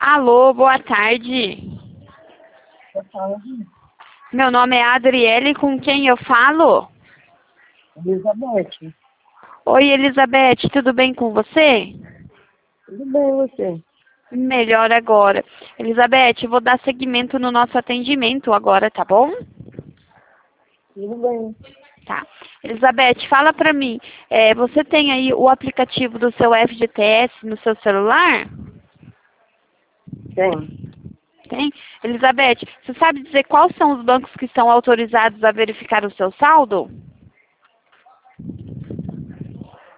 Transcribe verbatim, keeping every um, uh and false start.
Alô, boa tarde. Boa tarde, Meu nome é Adriele, com quem eu falo? Elizabeth. Oi, Elizabeth, tudo bem com você? Tudo bem, você? Melhor agora. Elizabeth, eu vou dar seguimento no nosso atendimento agora, tá bom? Tudo bem. Tá. Elizabeth, fala pra mim, é, você tem aí o aplicativo do seu F G T S no seu celular? Tem. Tem? Elizabeth, você sabe dizer quais são os bancos que estão autorizados a verificar o seu saldo?